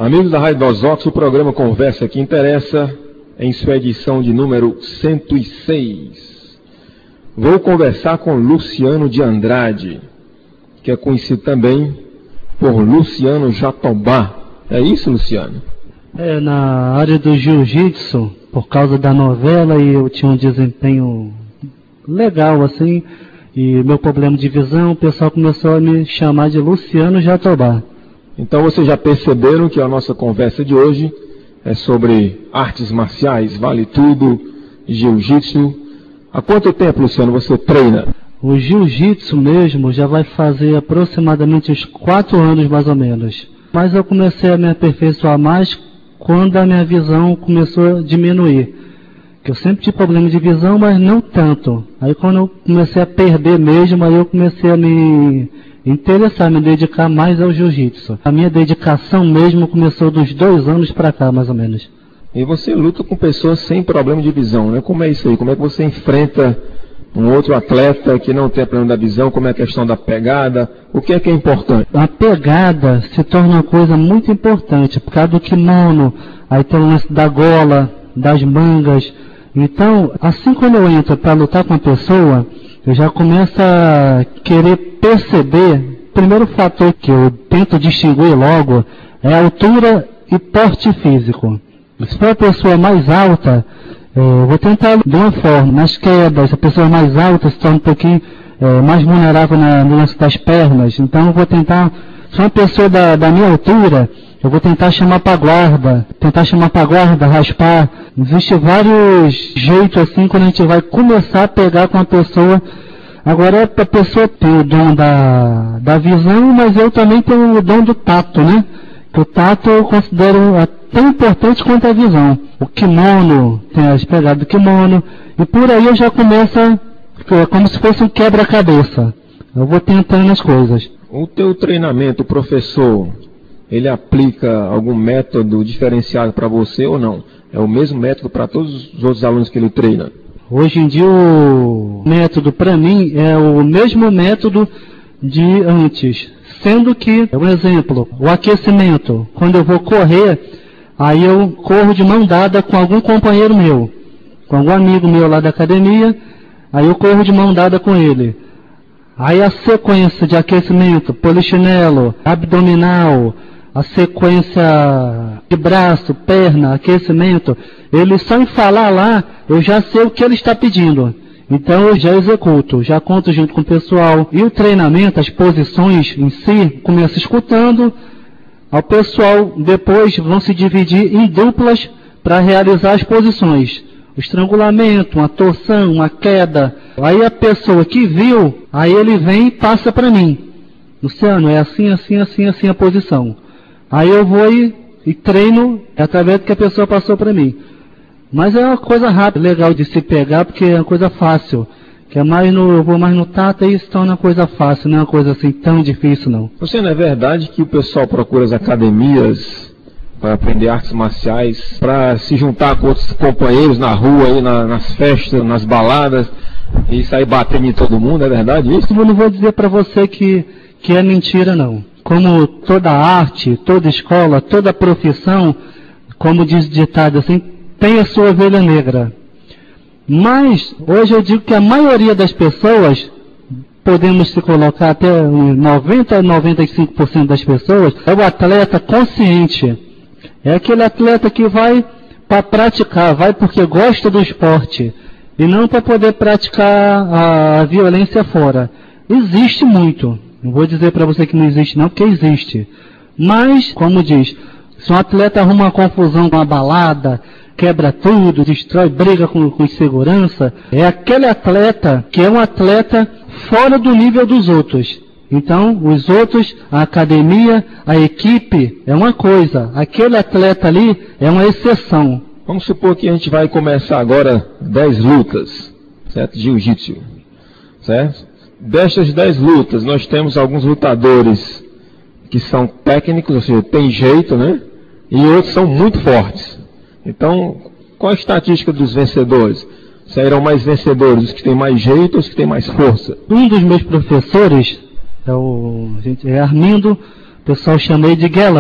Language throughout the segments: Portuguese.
Amigos da Rádio Dosox, o programa Conversa que Interessa, em sua edição de número 106. Vou conversar com Luciano de Andrade, que é conhecido também por Luciano Jatobá. É isso, Luciano? Na área do jiu-jitsu, por causa da novela, e eu tinha um desempenho legal, assim, e meu problema de visão, o pessoal começou a me chamar de Luciano Jatobá. Então vocês já perceberam que a nossa conversa de hoje é sobre artes marciais, vale tudo, jiu-jitsu. Há quanto tempo, Luciano, você treina? O jiu-jitsu mesmo já vai fazer aproximadamente uns 4 anos, mais ou menos. Mas eu comecei a me aperfeiçoar mais quando a minha visão começou a diminuir. Eu sempre tive problema de visão, mas não tanto. Aí quando eu comecei a perder mesmo, aí eu comecei a me interessar, me dedicar mais ao jiu-jitsu. A minha dedicação mesmo começou dos 2 anos para cá, mais ou menos. E você luta com pessoas sem problema de visão, né? Como é isso aí? Como é que você enfrenta um outro atleta que não tem problema da visão? Como é a questão da pegada? O que é importante? A pegada se torna uma coisa muito importante, por causa do kimono, aí tem o lance da gola, das mangas. Então, assim quando eu entro para lutar com a pessoa, eu já começo a querer perceber, primeiro fator que eu tento distinguir logo é a altura e porte físico. Se for a pessoa mais alta, eu vou tentar de uma forma, nas quedas, a pessoa mais alta se torna um pouquinho mais vulnerável no lance das pernas. Então eu vou tentar, se uma pessoa da minha altura, eu vou tentar chamar para guarda, raspar. Existem vários jeitos assim quando a gente vai começar a pegar com a pessoa. Agora a pessoa tem o dom da visão, mas eu também tenho o dom do tato, né? O tato eu considero tão importante quanto a visão. O kimono, tem as pegadas do kimono, e por aí eu já começo como se fosse um quebra-cabeça. Eu vou tentando as coisas. O teu treinamento, professor, ele aplica algum método diferenciado para você ou não? É o mesmo método para todos os outros alunos que ele treina? Hoje em dia o método para mim é o mesmo método de antes. Sendo que, um exemplo, o aquecimento, quando eu vou correr, aí eu corro de mão dada com algum companheiro meu, com algum amigo meu lá da academia, aí eu corro de mão dada com ele. Aí a sequência de aquecimento, polichinelo, abdominal, a sequência de braço, perna, aquecimento, ele só em falar lá, eu já sei o que ele está pedindo. Então eu já executo, já conto junto com o pessoal. E o treinamento, as posições em si, começa escutando. O pessoal depois vão se dividir em duplas para realizar as posições. O estrangulamento, uma torção, uma queda. Aí a pessoa que viu, aí ele vem e passa para mim. Luciano, é assim, assim, assim, assim a posição. Aí eu vou e treino através do que a pessoa passou para mim. Mas é uma coisa rápida, legal de se pegar, porque é uma coisa fácil. Que é eu vou mais no tato e se torna uma coisa fácil, não é uma coisa assim tão difícil não. Você não é verdade que o pessoal procura as academias para aprender artes marciais, para se juntar com outros companheiros na rua, aí, nas festas, nas baladas, e sair batendo em todo mundo, é verdade isso? Eu não vou dizer para você que é mentira não. Como toda arte, toda escola, toda profissão, como diz o ditado assim, tem a sua ovelha negra. Mas, hoje eu digo que a maioria das pessoas, podemos se colocar até 90 a 95% das pessoas, é o atleta consciente. É aquele atleta que vai para praticar, vai porque gosta do esporte, e não para poder praticar a violência fora. Existe muito. Não vou dizer para você que não existe não, porque existe. Mas, como diz, se um atleta arruma uma confusão com uma balada, quebra tudo, destrói, briga com segurança, é aquele atleta que é um atleta fora do nível dos outros. Então, os outros, a academia, a equipe, é uma coisa. Aquele atleta ali é uma exceção. Vamos supor que a gente vai começar agora 10 lutas, certo? Jiu-jitsu, certo? Destas 10 lutas, nós temos alguns lutadores que são técnicos, ou seja, tem jeito, né? E outros são muito fortes. Então, qual a estatística dos vencedores? Sairão mais vencedores os que têm mais jeito ou os que têm mais força? Um dos meus professores é Armindo, o pessoal chama ele de Guelão.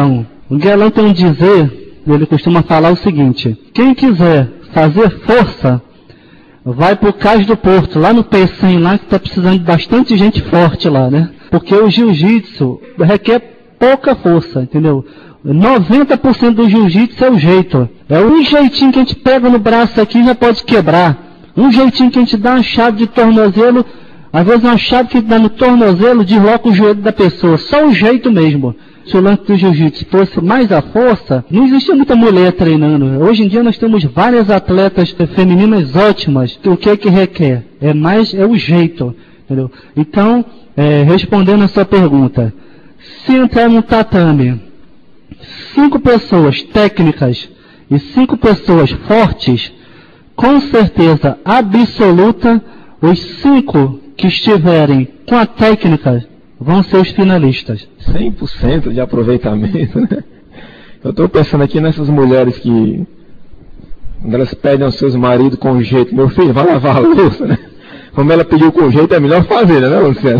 O Guelão tem um dizer, ele costuma falar o seguinte: quem quiser fazer força, vai pro Cais do Porto, lá no P100, lá que está precisando de bastante gente forte lá, né? Porque o jiu-jitsu requer pouca força, entendeu? 90% do jiu-jitsu é o jeito. É um jeitinho que a gente pega no braço aqui e já pode quebrar. Um jeitinho que a gente dá uma chave de tornozelo, às vezes uma chave que dá no tornozelo, desloca o joelho da pessoa. Só o jeito mesmo. Se o lance do jiu-jitsu fosse mais a força, não existia muita mulher treinando. Hoje em dia nós temos várias atletas femininas ótimas. O que é que requer? É o jeito. Entendeu? Então, respondendo a sua pergunta, se entrar no tatame 5 pessoas técnicas e 5 pessoas fortes, com certeza absoluta, os 5 que estiverem com a técnica vão ser os finalistas. 100% de aproveitamento, né? Eu estou pensando aqui nessas mulheres que, quando elas pedem aos seus maridos com jeito, meu filho, vai lavar a louça, né? Como ela pediu com jeito, é melhor fazer, né, Luciano?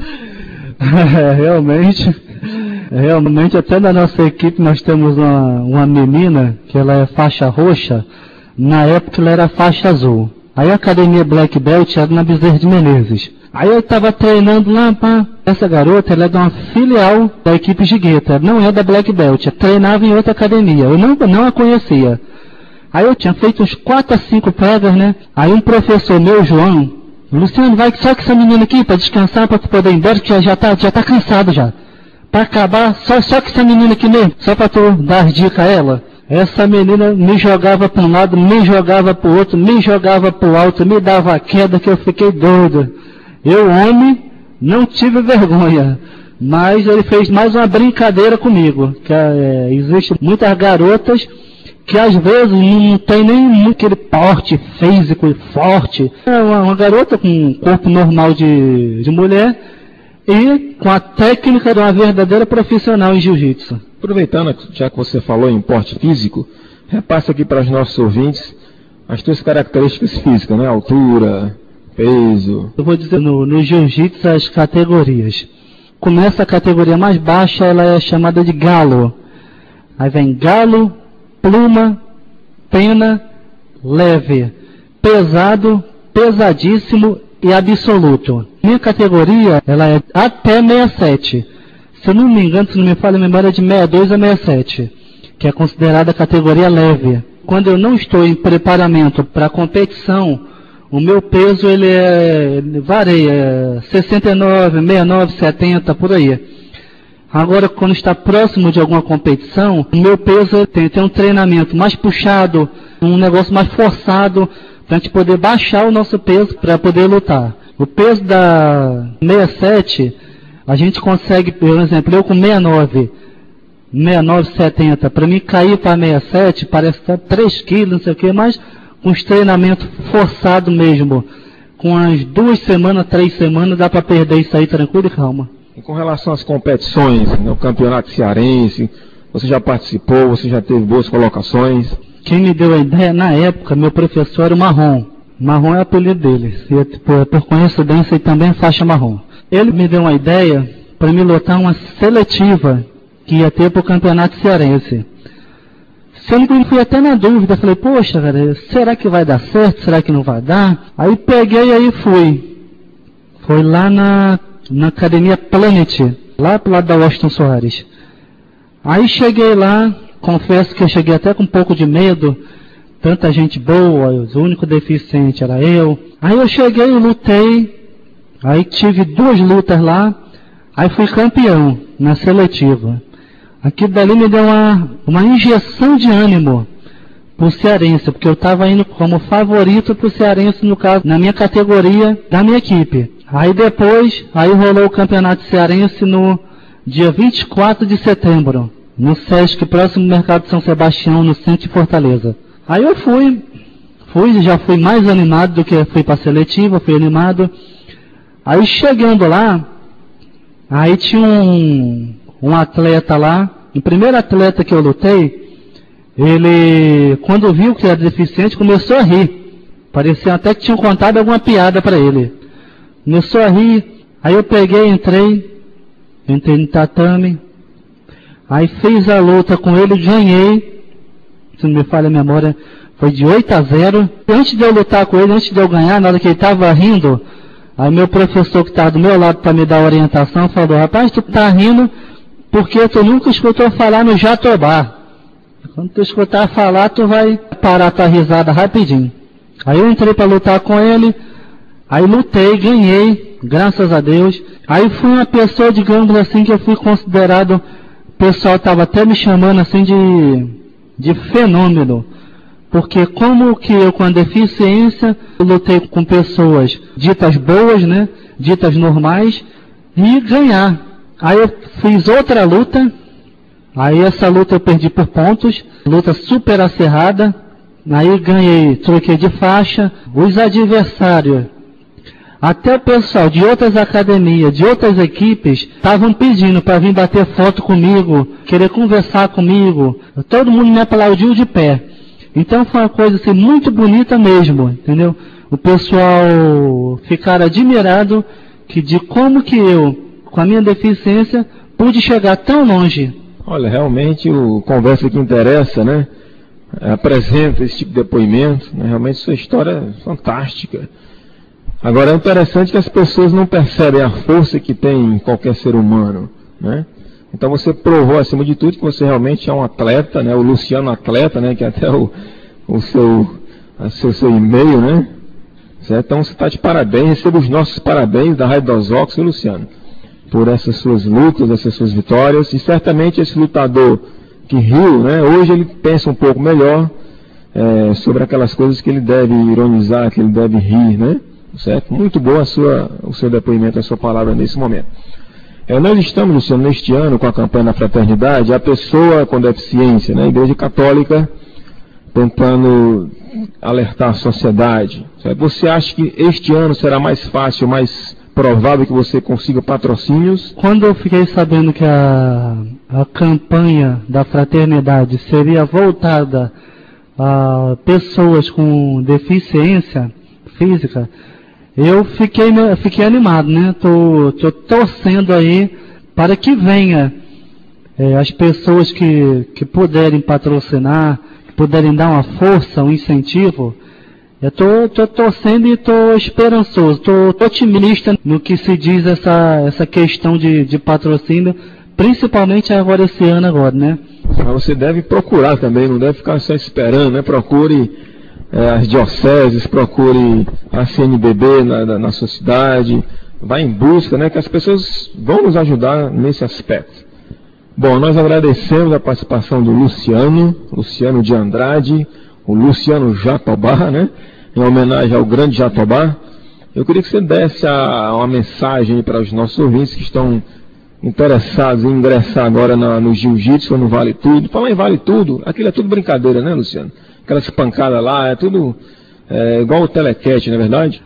Realmente, até na nossa equipe nós temos uma menina que ela é faixa roxa, na época ela era faixa azul. Aí a academia Black Belt era na Bezerra de Menezes. Aí eu estava treinando lá, essa garota, ela é de uma filial da equipe Gigueta, não é da Black Belt, treinava em outra academia, eu não a conhecia. Aí eu tinha feito uns 4 a 5 pegas, né? Aí um professor meu, João, Luciano, vai só com essa menina aqui para descansar, para tu poder ir embora, que já tá cansado já. Para acabar, só com essa menina aqui mesmo, só para tu dar as dicas a ela. Essa menina me jogava para um lado, me jogava para o outro, me jogava para o alto, me dava a queda que eu fiquei doido. Eu, homem, não tive vergonha, mas ele fez mais uma brincadeira comigo, que existe muitas garotas que às vezes não tem nem aquele porte físico e forte. É uma garota com um corpo normal de mulher e com a técnica de uma verdadeira profissional em jiu-jitsu. Aproveitando, já que você falou em porte físico, repassa aqui para os nossos ouvintes as tuas características físicas, né? Altura, peso. Eu vou dizer no jiu-jitsu as categorias. Começa a categoria mais baixa, ela é chamada de galo. Aí vem galo, pluma, pena, leve, pesado, pesadíssimo e absoluto. Minha categoria, ela é até 67. Se eu não me engano, se não me falha a memória, é de 62 a 67, que é considerada a categoria leve. Quando eu não estou em preparamento para a competição, o meu peso varia, 69, 69, 70, por aí. Agora, quando está próximo de alguma competição, o meu peso tem um treinamento mais puxado, um negócio mais forçado, para a gente poder baixar o nosso peso para poder lutar. O peso da 67, a gente consegue, por exemplo, eu com 69, 70, para mim cair para 67, parece que 3 quilos, não sei o que, mas com os treinamentos forçados mesmo, com as 2 semanas, 3 semanas, dá para perder isso aí tranquilo e calma. E com relação às competições, no campeonato cearense, você já participou, você já teve boas colocações? Quem me deu a ideia, na época, meu professor era o Marrom. Marrom é o apelido dele, e por coincidência ele também é faixa marrom. Ele me deu uma ideia para me lutar uma seletiva que ia ter para o campeonato cearense. Sendo que eu fui até na dúvida, falei, poxa, cara, será que vai dar certo? Será que não vai dar? Aí peguei e aí fui. Foi lá na Academia Planet, lá pro lado da Washington Soares. Aí cheguei lá, confesso que eu cheguei até com um pouco de medo, tanta gente boa, o único deficiente era eu. Aí eu cheguei, eu lutei, aí tive 2 lutas lá, aí fui campeão na seletiva. Aquilo dali me deu uma injeção de ânimo pro cearense, porque eu estava indo como favorito pro cearense, no caso, na minha categoria da minha equipe. Aí depois, rolou o campeonato cearense no dia 24 de setembro, no Sesc, próximo do Mercado de São Sebastião, no centro de Fortaleza. Aí eu já fui mais animado do que fui para a seletiva, fui animado. Aí chegando lá, aí tinha um atleta lá, o primeiro atleta que eu lutei, ele, quando viu que era deficiente, começou a rir. Parecia até que tinham contado alguma piada para ele. Começou a rir, aí eu peguei, entrei no tatame. Aí fiz a luta com ele, ganhei, se não me falha a memória, foi de 8-0. Antes de eu lutar com ele, antes de eu ganhar, na hora que ele estava rindo, aí meu professor que estava do meu lado para me dar orientação falou: rapaz, tu tá rindo porque tu nunca escutou falar no Jatobá. Quando tu escutar falar, tu vai parar tua risada rapidinho. Aí eu entrei para lutar com ele, aí lutei, ganhei, graças a Deus. Aí fui uma pessoa, digamos assim, que eu fui considerado, o pessoal estava até me chamando assim de fenômeno. Porque como que eu com a deficiência, eu lutei com pessoas ditas boas, né, ditas normais, e ganhar. Aí eu fiz outra luta, aí essa luta eu perdi por pontos, luta super acirrada, aí ganhei, troquei de faixa, os adversários, até o pessoal de outras academias, de outras equipes, estavam pedindo para vir bater foto comigo, querer conversar comigo, todo mundo me aplaudiu de pé. Então foi uma coisa assim muito bonita mesmo, entendeu? O pessoal ficar admirado de como que eu, com a minha deficiência, pude chegar tão longe. Olha, realmente o Conversa que Interessa, né? Apresenta esse tipo de depoimento, né? Realmente sua história é fantástica. Agora é interessante que as pessoas não percebem a força que tem em qualquer ser humano, né? Então você provou acima de tudo que você realmente é um atleta, né? O Luciano atleta, né? Que até o seu e-mail, né? Certo? Então você está de parabéns, receba os nossos parabéns da Rádio dos Ox, Luciano, por essas suas lutas, essas suas vitórias. E certamente esse lutador que riu, né? Hoje ele pensa um pouco melhor sobre aquelas coisas que ele deve ironizar, que ele deve rir, né? Certo? Muito bom o seu depoimento, a sua palavra nesse momento. Nós estamos, Luciano, neste ano com a campanha da fraternidade, a pessoa com deficiência, né? A Igreja Católica tentando alertar a sociedade. Certo? Você acha que este ano será mais fácil, mais provável que você consiga patrocínios? Quando eu fiquei sabendo que a campanha da fraternidade seria voltada a pessoas com deficiência física, eu fiquei animado, né? Tô torcendo aí para que venha as pessoas que puderem patrocinar, que puderem dar uma força, um incentivo. Eu tô torcendo e tô esperançoso, tô otimista no que se diz essa questão de patrocínio, principalmente agora esse ano agora, né? Mas você deve procurar também, não deve ficar só esperando, né? Procure as dioceses, procure a CNBB na sua cidade, vá em busca, né, que as pessoas vão nos ajudar nesse aspecto. Bom, nós agradecemos a participação do Luciano de Andrade, o Luciano Jatobá, né, em homenagem ao grande Jatobá. Eu queria que você desse uma mensagem para os nossos ouvintes que estão interessados em ingressar agora no Jiu-Jitsu, no Vale Tudo. Falar em Vale Tudo, aquilo é tudo brincadeira, né, Luciano? Aquelas pancadas lá, é tudo igual o telequete, não é verdade?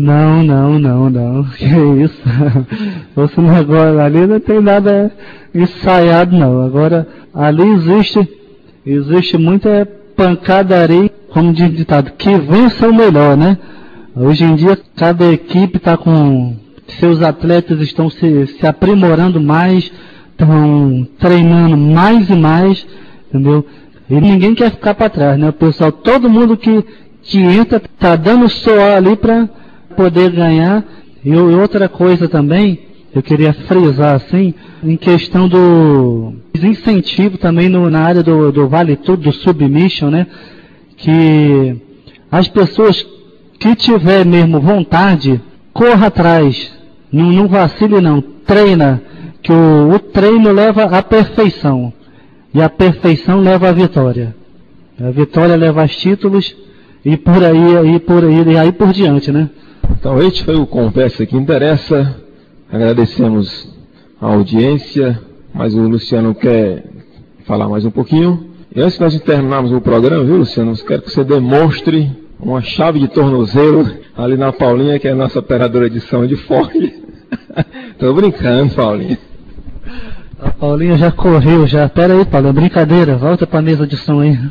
Não, que isso? Esse negócio ali não tem nada ensaiado não. Agora, ali existe muita pancadaria, como diz o ditado, que vença o melhor, né? Hoje em dia, cada equipe está com... Seus atletas estão se aprimorando mais, estão treinando mais e mais, entendeu? E ninguém quer ficar para trás, né? O pessoal, todo mundo que entra, está dando suor ali para poder ganhar. E outra coisa também, eu queria frisar assim, em questão do incentivo também na área do Vale Tudo, do Submission, né? Que as pessoas que tiver mesmo vontade, corra atrás, não vacile não, treina, que o treino leva à perfeição. E a perfeição leva à vitória. A vitória leva aos títulos e por aí por diante, né? Então este foi o Conversa que Interessa. Agradecemos a audiência, mas o Luciano quer falar mais um pouquinho. E antes de nós terminarmos o programa, viu, Luciano? Eu quero que você demonstre uma chave de tornozelo ali na Paulinha, que é a nossa operadora de som de fone. Tô brincando, Paulinha. A Paulinha já correu, já. Pera aí, Paulo, é brincadeira. Volta para a mesa de som aí.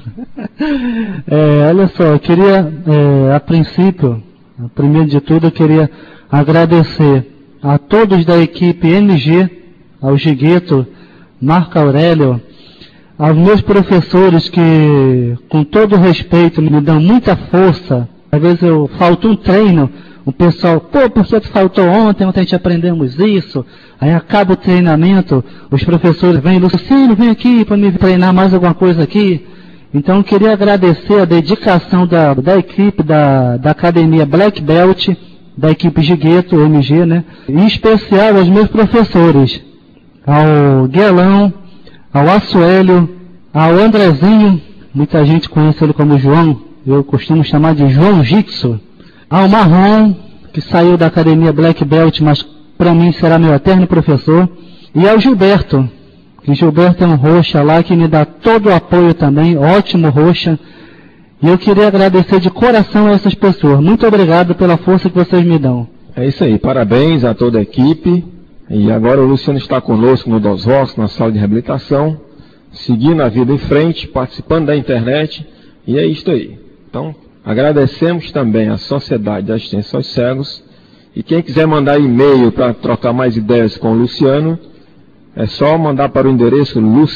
Olha só, eu queria, a princípio, primeiro de tudo, eu queria agradecer a todos da equipe MG, ao Gigueto, Marco Aurélio, aos meus professores que, com todo respeito, me dão muita força. Às vezes eu falto um treino, o pessoal, pô, por que tu faltou ontem? Ontem a gente aprendemos isso. Aí acaba o treinamento, os professores vêm, Luciano, vem aqui para me treinar mais alguma coisa aqui. Então eu queria agradecer a dedicação da equipe da Academia Black Belt, da equipe Gigueto, MG, né? Em especial aos meus professores, ao Guelão, ao Assuélio, ao Andrezinho, muita gente conhece ele como João, eu costumo chamar de João Jitsu, ao Marrom, que saiu da Academia Black Belt, mas para mim será meu eterno professor, e ao Gilberto, que Gilberto é um roxa lá que me dá todo o apoio também, ótimo roxa, e eu queria agradecer de coração a essas pessoas. Muito obrigado pela força que vocês me dão. É isso aí, parabéns a toda a equipe. E agora o Luciano está conosco no Dos Rossos, na sala de reabilitação, seguindo a vida em frente, participando da internet, e é isto aí. Então, agradecemos também à Sociedade de Assistência aos Cegos, e quem quiser mandar e-mail para trocar mais ideias com o Luciano, é só mandar para o endereço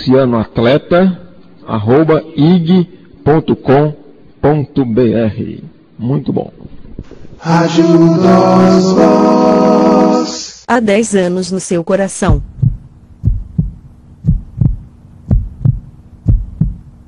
lucianoatleta@ig.com.br. Muito bom. Há 10 anos no seu coração.